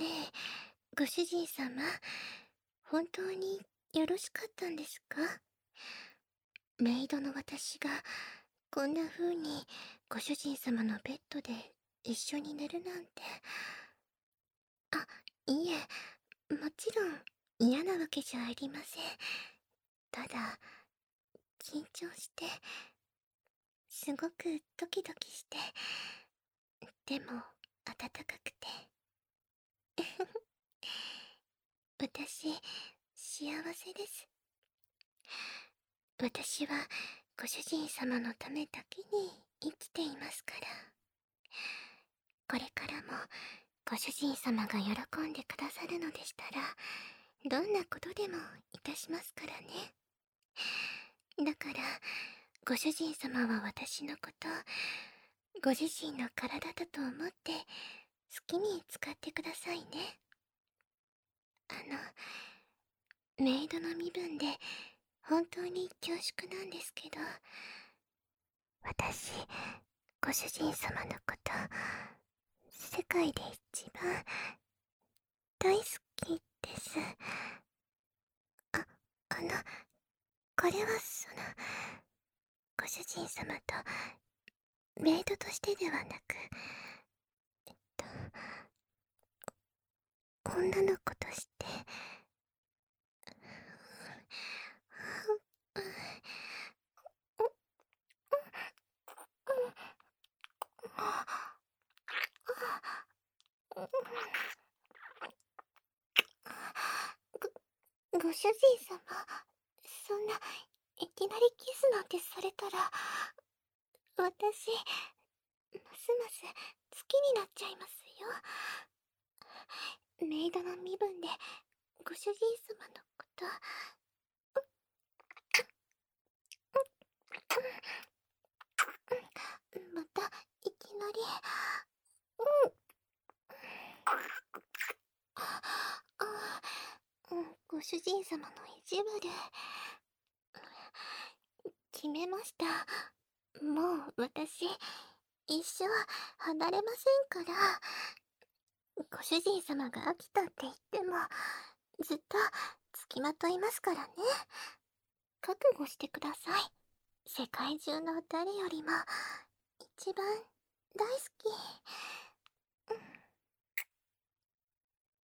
え、ご主人様、本当によろしかったんですか？メイドの私がこんな風にご主人様のベッドで一緒に寝るなんて。あ、いいえ、もちろん嫌なわけじゃありません。ただ、緊張して、すごくドキドキして、でも暖かくて。私、幸せです。私はご主人様のためだけに生きていますから。これからもご主人様が喜んでくださるのでしたら、どんなことでもいたしますからね。だから、ご主人様は私のこと、ご自身の体だと思って好きに使ってくださいね。メイドの身分で本当に恐縮なんですけど、私、ご主人様のこと、世界で一番大好きです。あの、これはご主人様とメイドとしてではなく、と、女の子として、ご主人様、そんないきなりキスなんてされたら、私、ますます好きになっちゃいますよ。メイドの身分でご主人様のこと、またいきなり、ご主人様の意地悪、決めました。もう私、一生離れませんから。ご主人様が飽きたって言っても、ずっと付きまといますからね。覚悟してください。世界中の誰よりも、一番大好き。